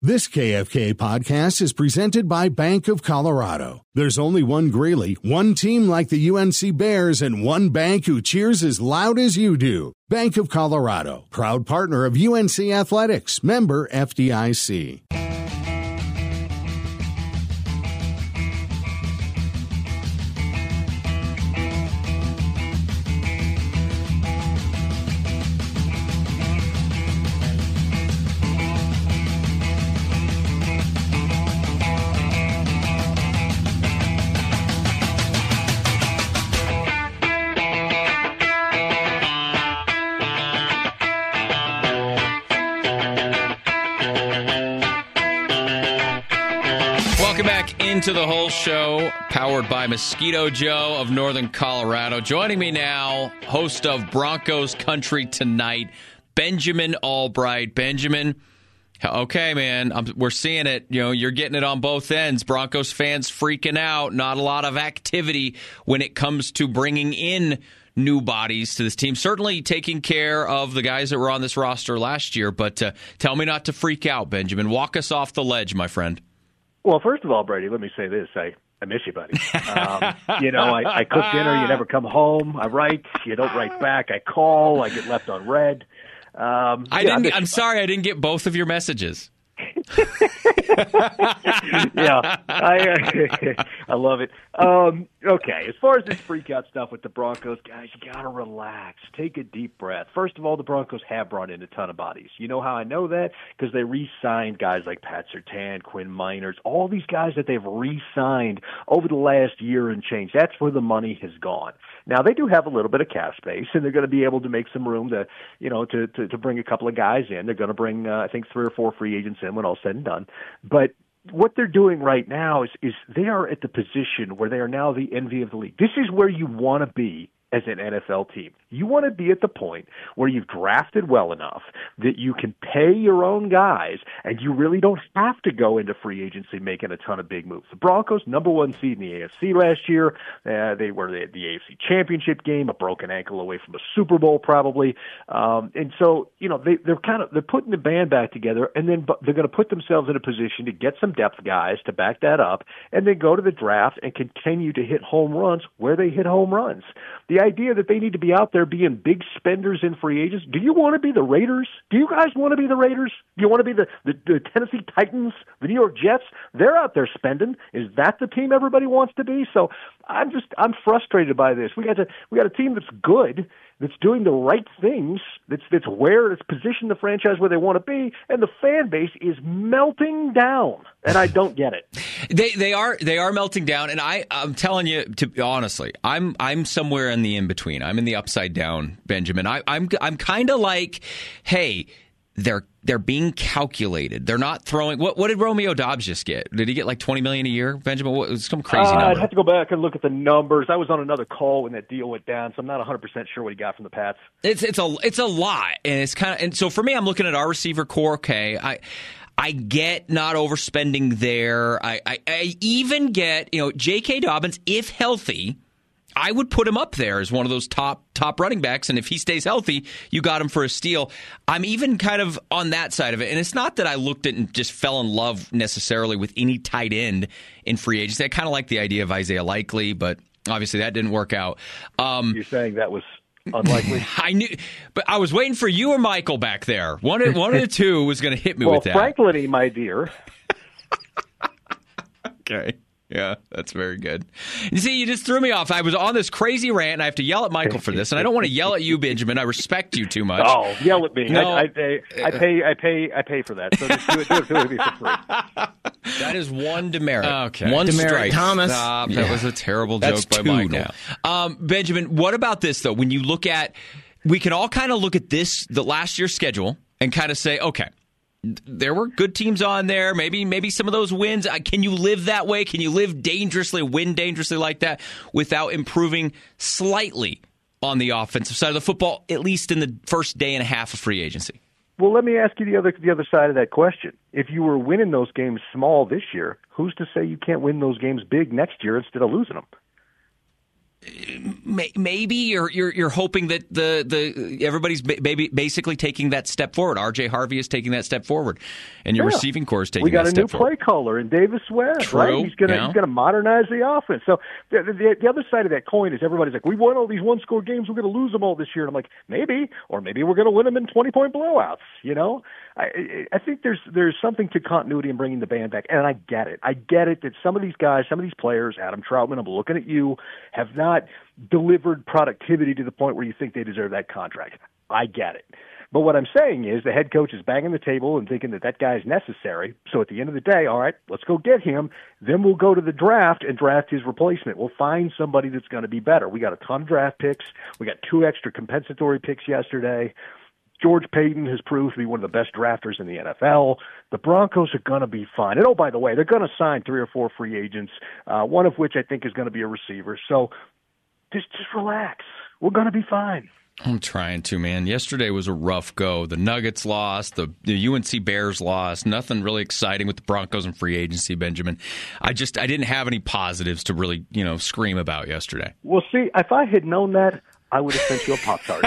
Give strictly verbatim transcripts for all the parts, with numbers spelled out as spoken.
This K F K podcast is presented by Bank of Colorado. There's only one Greeley, one team like the U N C Bears, and one bank who cheers as loud as you do. Bank of Colorado, proud partner of U N C Athletics, member F D I C. Into the whole show, powered by Mosquito Joe of Northern Colorado. Joining me now, host of Broncos Country Tonight, Benjamin Albright. Benjamin, okay, man, I'm, we're seeing it. You know, you're getting it on both ends. Broncos fans freaking out. Not a lot of activity when it comes to bringing in new bodies to this team. Certainly taking care of the guys that were on this roster last year, but uh, tell me not to freak out, Benjamin. Walk us off the ledge, my friend. Well, first of all, Brady, let me say this. I, I miss you, buddy. Um, you know, I, I cook dinner. You never come home. I write. You don't write back. I call. I get left on red. Um, I yeah, didn't. I'm sorry. I didn't get both of your messages. yeah, I I love it. Um, okay, as far as this freak out stuff with the Broncos, guys, you gotta relax. Take a deep breath. First of all, the Broncos have brought in a ton of bodies. You know how I know that? Because they re-signed guys like Pat Surtain, Quinn Miners, all these guys that they've re-signed over the last year and change. That's where the money has gone. Now, they do have a little bit of cap space, and they're going to be able to make some room to, you know, to, to, to bring a couple of guys in. They're going to bring, uh, I think, three or four free agents in when all said and done. But what they're doing right now is, is they are at the position where they are now the envy of the league. This is where you want to be as an N F L team. You want to be at the point where you've drafted well enough that you can pay your own guys and you really don't have to go into free agency making a ton of big moves. The Broncos, number one seed in the A F C last year. Uh, they were the, the A F C championship game, a broken ankle away from a Super Bowl probably. Um, and so, you know, they, they're kind of, they're putting the band back together, and then they're going to put themselves in a position to get some depth guys to back that up and then go to the draft and continue to hit home runs where they hit home runs. The idea that they need to be out there being big spenders in free agents. Do you want to be the Raiders? Do you guys want to be the Raiders? Do you want to be the, the, the Tennessee Titans, the New York Jets? They're out there spending. Is that the team everybody wants to be? So I'm just I'm frustrated by this. We got to we got a team that's good, that's doing the right things, that's that's where it's positioned the franchise where they want to be, and the fan base is melting down, and I don't get it. They they are they are melting down, and I I'm telling you, to honestly, I'm I'm somewhere in the in between. I'm in the upside down, Benjamin. I, I'm I'm kind of like, hey, they're they're being calculated. They're not throwing. What what did Romeo Doubs just get? Did he get like twenty million a year, Benjamin? What was some crazy uh, number? I'd have to go back and look at the numbers. I was on another call when that deal went down, so I'm not one hundred percent sure what he got from the Pats. It's it's a it's a lot, and it's kind of and so for me, I'm looking at our receiver core. Okay, I. I get not overspending there. I, I, I even get, you know, J K. Dobbins, if healthy, I would put him up there as one of those top top running backs. And if he stays healthy, you got him for a steal. I'm even kind of on that side of it. And it's not that I looked at and just fell in love necessarily with any tight end in free agency. I kind of like the idea of Isaiah Likely, but obviously that didn't work out. Um, You're saying that was unlikely? I knew, but I was waiting for you or Michael back there. One of, one of the two was going to hit me well, with that. Well, Franklin, my dear. Okay. Yeah, that's very good. You see, you just threw me off. I was on this crazy rant, and I have to yell at Michael for this. And I don't want to yell at you, Benjamin. I respect you too much. Oh, yell at me. No. I, I, pay, I pay. I pay. I pay for that. So just do it. Do it, do it, do it for free. That is one demerit. Okay. One demerit. strike. Thomas. Stop. Yeah. That was a terrible That's joke by two Michael. now. Um, Benjamin, what about this, though? When you look at, we can all kind of look at this, the last year's schedule, and kind of say, okay, there were good teams on there. Maybe maybe some of those wins. Can you live that way? Can you live dangerously, win dangerously like that without improving slightly on the offensive side of the football, at least in the first day and a half of free agency? Well, let me ask you the other the other side of that question. If you were winning those games small this year, who's to say you can't win those games big next year instead of losing them? maybe you're you're you're hoping that the the everybody's maybe basically taking that step forward. R J Harvey is taking that step forward, and your yeah. receiving core is taking we got that a step new forward. play caller in Davis Webb. True. Right? He's gonna yeah. he's gonna modernize the offense. So the, the the other side of that coin is everybody's like, we won all these one score games, we're gonna lose them all this year. And I'm like, maybe, or maybe we're gonna win them in twenty point blowouts. You know, I I think there's there's something to continuity in bringing the band back, and I get it. I get it that some of these guys, some of these players, Adam Troutman, I'm looking at you, have not delivered productivity to the point where you think they deserve that contract. I get it. But what I'm saying is the head coach is banging the table and thinking that that guy is necessary. So at the end of the day, all right, let's go get him. Then we'll go to the draft and draft his replacement. We'll find somebody that's going to be better. We got a ton of draft picks. We got two extra compensatory picks yesterday. George Payton has proved to be one of the best drafters in the N F L. The Broncos are going to be fine. And, oh, by the way, they're going to sign three or four free agents, uh, one of which I think is going to be a receiver. So just just relax. We're going to be fine. I'm trying to, man. Yesterday was a rough go. The Nuggets lost. The, the U N C Bears lost. Nothing really exciting with the Broncos and free agency, Benjamin. I just I didn't have any positives to really, you know, scream about yesterday. Well, see, if I had known that, I would have sent you a Pop-Tart.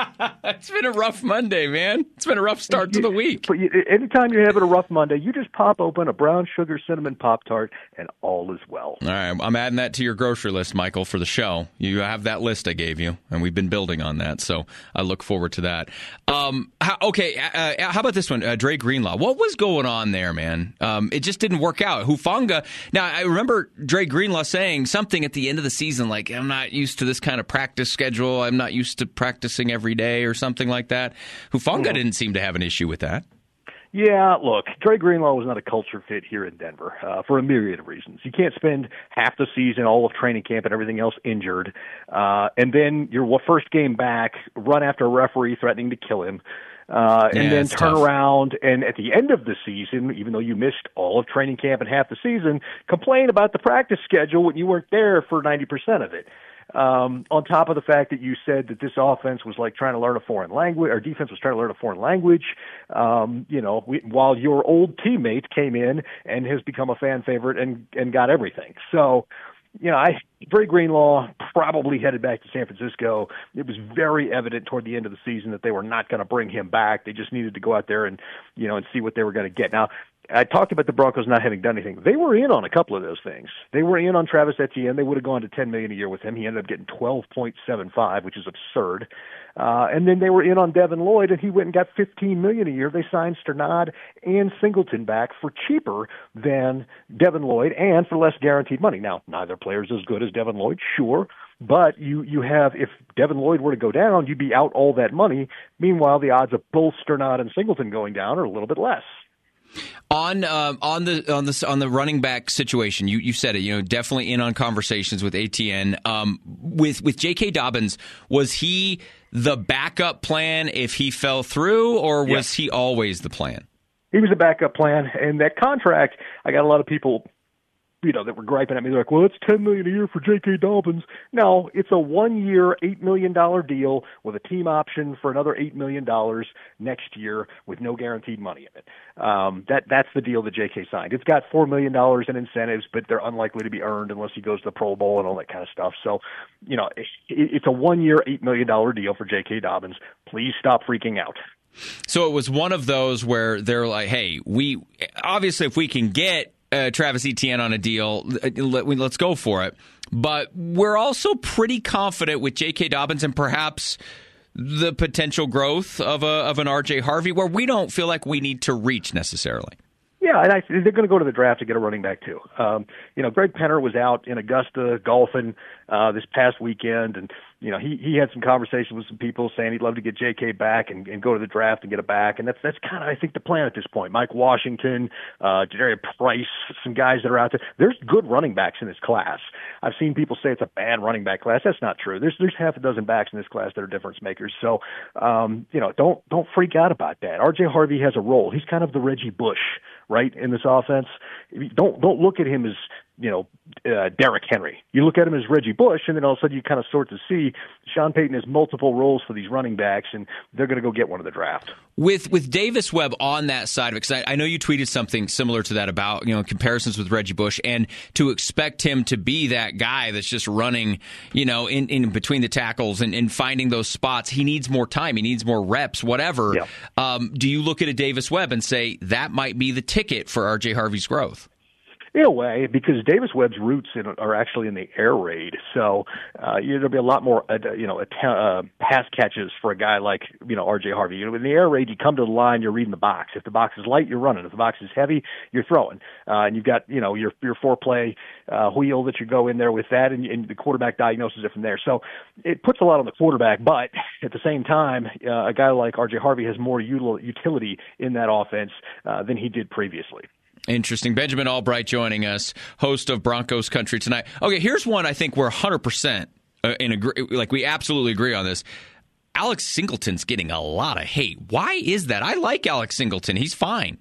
It's been a rough Monday, man. It's been a rough start to the week. But you, anytime you're having a rough Monday, you just pop open a brown sugar cinnamon Pop-Tart, and all is well. All right, I'm adding that to your grocery list, Michael, for the show. You have that list I gave you, and we've been building on that, so I look forward to that. Um, how, okay, uh, how about this one, uh, Dre Greenlaw? What was going on there, man? Um, it just didn't work out. Hufanga, now I remember Dre Greenlaw saying something at the end of the season, like, I'm not used to this kind of practice schedule. I'm not used to practicing every day or something like that. Hufanga mm-hmm. didn't seem to have an issue with that. Yeah, look, Dre Greenlaw was not a culture fit here in Denver uh, for a myriad of reasons. You can't spend half the season, all of training camp, and everything else injured, uh, and then your first game back, run after a referee threatening to kill him, uh, and yeah, then turn tough. around and at the end of the season, even though you missed all of training camp and half the season, complain about the practice schedule when you weren't there for ninety percent of it. Um, on top of the fact that you said that this offense was like trying to learn a foreign language, or defense was trying to learn a foreign language, um, you know, we, while your old teammate came in and has become a fan favorite and, and got everything. So, you know, I, Dre Greenlaw probably headed back to San Francisco. It was very evident toward the end of the season that they were not going to bring him back. They just needed to go out there and, you know, and see what they were going to get. Now, I talked about the Broncos not having done anything. They were in on a couple of those things. They were in on Travis Etienne. They would have gone to ten million dollars a year with him. He ended up getting twelve point seven five, which is absurd. Uh, and then they were in on Devin Lloyd, and he went and got fifteen million dollars a year. They signed Sternad and Singleton back for cheaper than Devin Lloyd and for less guaranteed money. Now, neither player is as good as Devin Lloyd, sure. But you, you have, if Devin Lloyd were to go down, you'd be out all that money. Meanwhile, the odds of both Sternad and Singleton going down are a little bit less. On um, on the on the on the running back situation, you you said it. You know, definitely in on conversations with A T N. Um, with with J K. Dobbins, was he the backup plan if he fell through, or was yes. he always the plan? He was a backup plan, and that contract, I got a lot of people, you know, that were griping at me. They're like, well, it's ten million dollars a year for J K. Dobbins. No, it's a one-year, eight million dollars deal with a team option for another eight million dollars next year with no guaranteed money in it. Um, that That's the deal that J K signed. It's got four million dollars in incentives, but they're unlikely to be earned unless he goes to the Pro Bowl and all that kind of stuff. So, you know, it, it's a one-year, eight million dollars deal for J K. Dobbins. Please stop freaking out. So it was one of those where they're like, hey, we obviously if we can get Uh, Travis Etienne on a deal, let, let's go for it. But we're also pretty confident with J K. Dobbins and perhaps the potential growth of a of an R J Harvey, where we don't feel like we need to reach necessarily. Yeah, and I, they're going to go to the draft to get a running back too. Um, you know, Greg Penner was out in Augusta golfing uh, this past weekend, and you know he he had some conversations with some people saying he'd love to get J K back and, and go to the draft and get it back, and that's that's kind of I think the plan at this point. Mike Washington, uh, Jadaria Price, some guys that are out there. There's good running backs in this class. I've seen people say it's a bad running back class. That's not true. There's there's half a dozen backs in this class that are difference makers. So um, you know, don't don't freak out about that. R J Harvey has a role. He's kind of the Reggie Bush, right, in this offense. Don't don't look at him as you know, uh, Derrick Henry. You look at him as Reggie Bush, and then all of a sudden you kind of sort to see Sean Payton has multiple roles for these running backs, and they're going to go get one in the draft. With with Davis Webb on that side of it, because I, I know you tweeted something similar to that about, you know, comparisons with Reggie Bush, and to expect him to be that guy that's just running, you know, in, in between the tackles and, and finding those spots. He needs more time. He needs more reps, whatever. Yeah. Um, do you look at a Davis Webb and say that might be the ticket for R J Harvey's growth? In a way, because Davis Webb's roots in, are actually in the air raid, so uh, you know, there'll be a lot more, uh, you know, uh, pass catches for a guy like, you know, R J Harvey. You know, in the air raid, you come to the line, you're reading the box. If the box is light, you're running. If the box is heavy, you're throwing. Uh, and you've got, you know, your your four play uh, wheel that you go in there with that, and, and the quarterback diagnoses it from there. So it puts a lot on the quarterback, but at the same time, uh, a guy like R J Harvey has more util- utility in that offense uh, than he did previously. Interesting. Benjamin Albright joining us, host of Broncos Country Tonight. Okay, here's one I think we're one hundred percent in agree, like we absolutely agree on this. Alex Singleton's getting a lot of hate. Why is that? I like Alex Singleton. He's fine.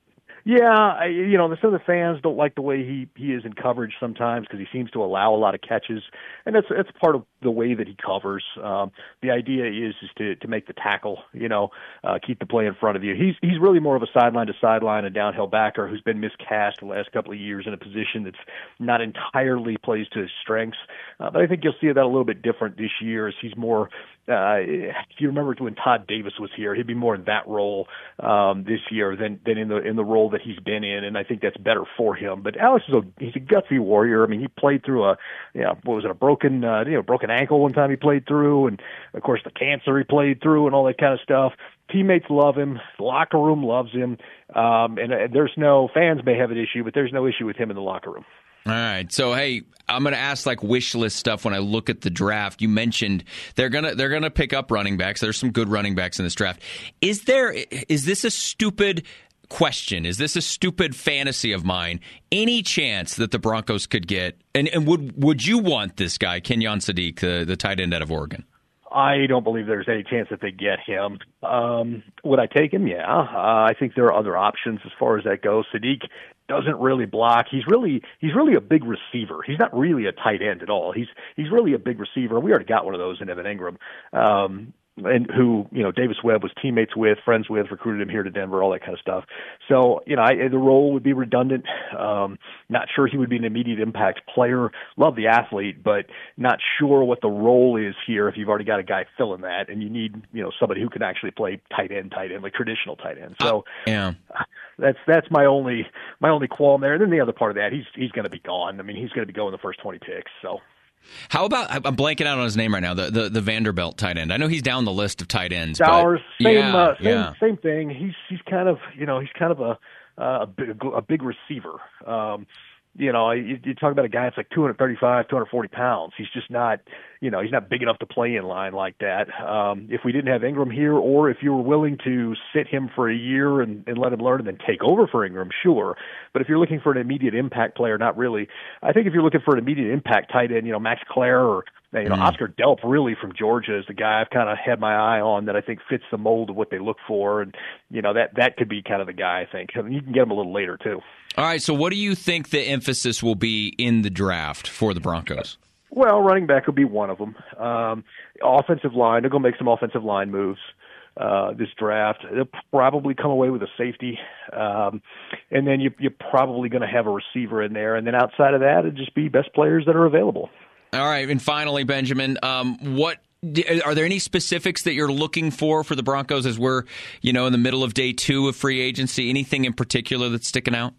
Yeah, I, you know, some of the fans don't like the way he, he is in coverage sometimes because he seems to allow a lot of catches, and that's that's part of the way that he covers. Um, the idea is is to, to make the tackle, you know, uh, keep the play in front of you. He's he's really more of a sideline to sideline and downhill backer who's been miscast the last couple of years in a position that's not entirely plays to his strengths. Uh, but I think you'll see that a little bit different this year as he's more. Uh, if you remember when Todd Davis was here, he'd be more in that role um, this year than than in the in the role that he's been in, and I think that's better for him. But Alex is a he's a gutsy warrior. I mean, he played through a you know, what was it a broken uh, you know broken ankle one time he played through, and of course the cancer he played through, and all that kind of stuff. Teammates love him, the locker room loves him, um, and uh, there's no fans may have an issue, but there's no issue with him in the locker room. All right. So, hey, I'm going to ask like wish list stuff when I look at the draft. You mentioned they're going to they're going to pick up running backs. There's some good running backs in this draft. Is there is this a stupid question? Is this a stupid fantasy of mine? Any chance that the Broncos could get and, and would would you want this guy, Kenyon Sadiq, the, the tight end out of Oregon? I don't believe there's any chance that they get him. Um, would I take him? Yeah. Uh, I think there are other options as far as that goes. Sadiq doesn't really block. He's really he's really a big receiver. He's not really a tight end at all. He's he's really a big receiver. We already got one of those in Evan Ingram. Um, and who, you know, Davis Webb was teammates with, friends with, recruited him here to Denver, all that kind of stuff. So, you know, I, the role would be redundant. Um, not sure he would be an immediate impact player. Love the athlete, but not sure what the role is here if you've already got a guy filling that, and you need, you know, somebody who can actually play tight end, tight end, like traditional tight end. So, uh, yeah. That's that's my only my only qualm there. And then the other part of that, he's he's going to be gone. I mean, he's going to be going the first twenty picks. So. How about, I'm blanking out on his name right now, the the, the Vanderbilt tight end. I know he's down the list of tight ends. Dowers, but, same, yeah, uh, same, yeah. same thing. He's he's kind of, you know, he's kind of a a big, a big receiver. Um, you know, you, you talk about a guy that's like two thirty-five, two forty pounds. He's just not, you know, he's not big enough to play in line like that. Um, if we didn't have Ingram here, or if you were willing to sit him for a year and, and let him learn and then take over for Ingram, sure. But if you're looking for an immediate impact player, not really. I think if you're looking for an immediate impact tight end, you know, Max Clare or, you know, mm. Oscar Delp really from Georgia is the guy I've kind of had my eye on that I think fits the mold of what they look for. And, you know, that, that could be kind of the guy, I think. I mean, you can get him a little later, too. All right, so what do you think the emphasis will be in the draft for the Broncos? Well, running back will be one of them. Um, offensive line, they're going to make some offensive line moves uh, this draft. They'll probably come away with a safety. Um, and then you, you're probably going to have a receiver in there. And then outside of that, it'd just be best players that are available. All right, and finally, Benjamin, um, what are there any specifics that you're looking for for the Broncos as we're, you know, in the middle of day two of free agency? Anything in particular that's sticking out?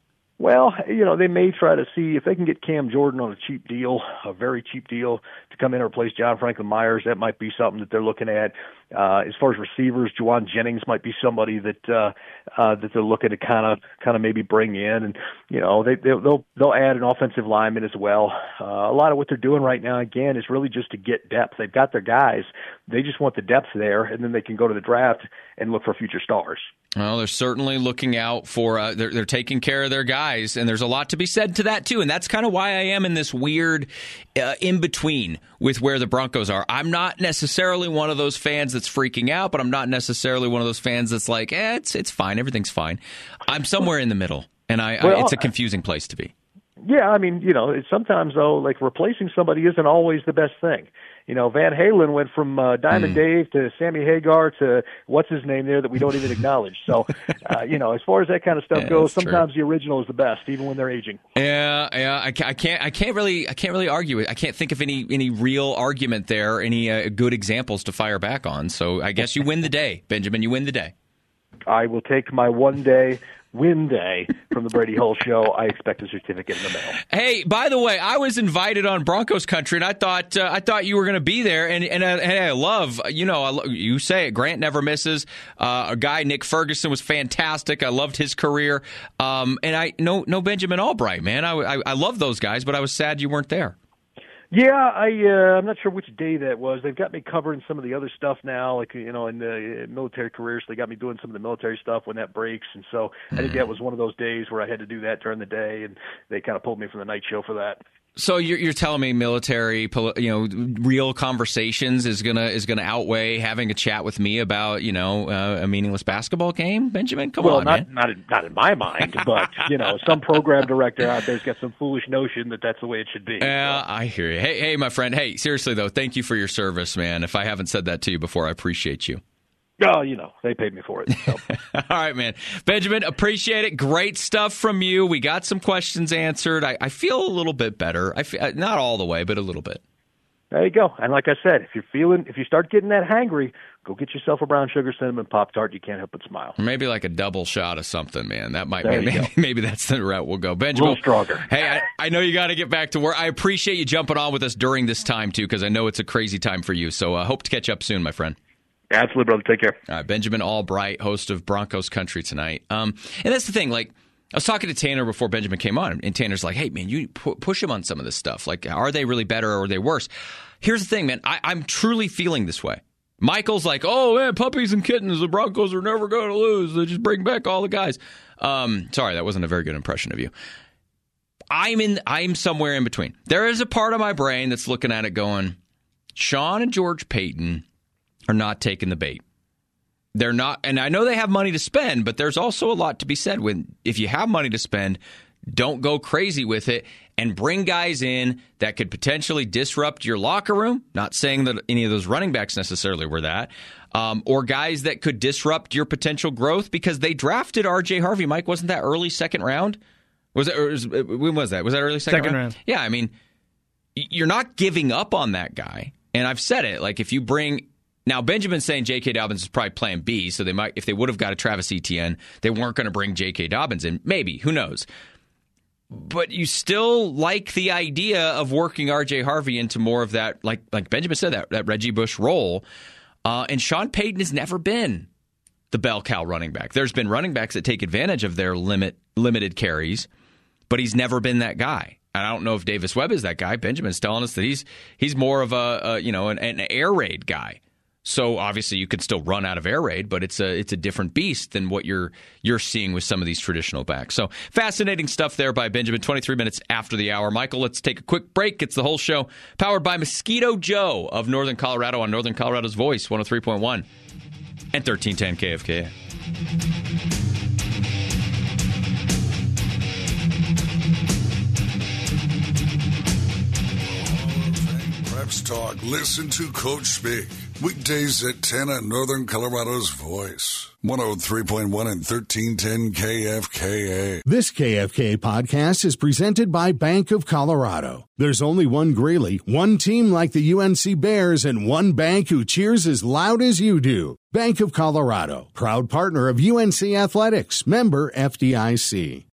Well, you know, they may try to see if they can get Cam Jordan on a cheap deal, a very cheap deal, to come in and replace John Franklin Myers. That might be something that they're looking at. Uh, as far as receivers, Juwan Jennings might be somebody that uh, uh, that they're looking to kind of kind of maybe bring in, and you know, they they'll they'll, they'll add an offensive lineman as well. Uh, a lot of what they're doing right now, again, is really just to get depth. They've got their guys. They just want the depth there, and then they can go to the draft and look for future stars. Well, they're certainly looking out for uh, they're, they're taking care of their guys, and there's a lot to be said to that, too. And that's kind of why I am in this weird uh, in-between with where the Broncos are. I'm not necessarily one of those fans that's freaking out, but I'm not necessarily one of those fans that's like, eh, it's, it's fine, everything's fine. I'm somewhere in the middle, and I, well, I it's a confusing place to be. Yeah, I mean, you know, sometimes, though, like replacing somebody isn't always the best thing. You know, Van Halen went from uh, Diamond mm. Dave to Sammy Hagar to what's his name there that we don't even acknowledge. So, uh, you know, as far as that kind of stuff yeah, goes, sometimes true. the original is the best, even when they're aging. Yeah, yeah, I, I can't, I can't really, I can't really argue it. I can't think of any any real argument there, any uh, good examples to fire back on. So, I guess you win the day, Benjamin. You win the day. I will take my one day. Win day from the Brady Hole Show. I expect a certificate in the mail. Hey, by the way, I was invited on Broncos Country, and I thought uh, I thought you were going to be there. And and, uh, and I love, you know, I lo- you say it. Grant never misses. Uh, a guy, Nick Ferguson, was fantastic. I loved his career. Um, and I no no Benjamin Albright, man. I, I I love those guys, but I was sad you weren't there. Yeah, I, uh, I'm not sure which day that was. They've got me covering some of the other stuff now, like, you know, in the military careers. They got me doing some of the military stuff when that breaks. And so mm. I think that was one of those days where I had to do that during the day, and they kind of pulled me from the night show for that. So you're, you're telling me military, you know, real conversations is gonna is gonna outweigh having a chat with me about, you know, uh, a meaningless basketball game, Benjamin? Come well, on, not, man. Not in, not in my mind, but you know, some program director out there's got some foolish notion that that's the way it should be. Yeah, so. I hear you. Hey, hey, my friend. Hey, seriously though, thank you for your service, man. If I haven't said that to you before, I appreciate you. Oh, you know, they paid me for it. So. All right, man. Benjamin, appreciate it. Great stuff from you. We got some questions answered. I, I feel a little bit better. I feel, not all the way, but a little bit. There you go. And like I said, if you're feeling, if you start getting that hangry, go get yourself a brown sugar cinnamon Pop-Tart. You can't help but smile. Or maybe like a double shot of something, man. That might there maybe, maybe that's the route we'll go. Benjamin, a little stronger. Hey, I, I know you got to get back to work. I appreciate you jumping on with us during this time, too, because I know it's a crazy time for you. So I uh, hope to catch up soon, my friend. Absolutely, brother. Take care. All right, Benjamin Albright, host of Broncos Country Tonight. Um, and that's the thing, like, I was talking to Tanner before Benjamin came on, and Tanner's like, hey, man, you pu- push him on some of this stuff. Like, are they really better or are they worse? Here's the thing, man. I- I'm truly feeling this way. Michael's like, oh, man, puppies and kittens. The Broncos are never going to lose. They just bring back all the guys. Um, sorry, that wasn't a very good impression of you. I'm in. I'm somewhere in between. There is a part of my brain that's looking at it going, Sean and George Paton are not taking the bait. They're not, and I know they have money to spend, but there's also a lot to be said when if you have money to spend, don't go crazy with it and bring guys in that could potentially disrupt your locker room. Not saying that any of those running backs necessarily were that, um, or guys that could disrupt your potential growth because they drafted R J Harvey. Mike, wasn't that early second round? Was it? Or was, when was that? Was that early second, second round? round? Yeah, I mean, you're not giving up on that guy. And I've said it, like if you bring. Now, Benjamin's saying J K. Dobbins is probably plan B, so they might, if they would have got a Travis Etienne, they weren't going to bring J K. Dobbins in. Maybe, who knows? But you still like the idea of working R J Harvey into more of that, like like Benjamin said, that, that Reggie Bush role. Uh, and Sean Payton has never been the bell cow running back. There's been running backs that take advantage of their limit limited carries, but he's never been that guy. And I don't know if Davis Webb is that guy. Benjamin's telling us that he's he's more of a, a you know an, an air raid guy. So obviously you could still run out of air raid, but it's a it's a different beast than what you're you're seeing with some of these traditional backs. So fascinating stuff there by Benjamin. twenty-three minutes after the hour. Michael, let's take a quick break. It's the whole show powered by Mosquito Joe of Northern Colorado on Northern Colorado's Voice, one oh three point one and thirteen ten K F K A. Preps Talk. Listen to Coach speak. Weekdays at ten on Northern Colorado's Voice. one oh three point one and thirteen ten K F K A. This K F K A podcast is presented by Bank of Colorado. There's only one Greeley, one team like the U N C Bears, and one bank who cheers as loud as you do. Bank of Colorado, proud partner of U N C Athletics, member F D I C.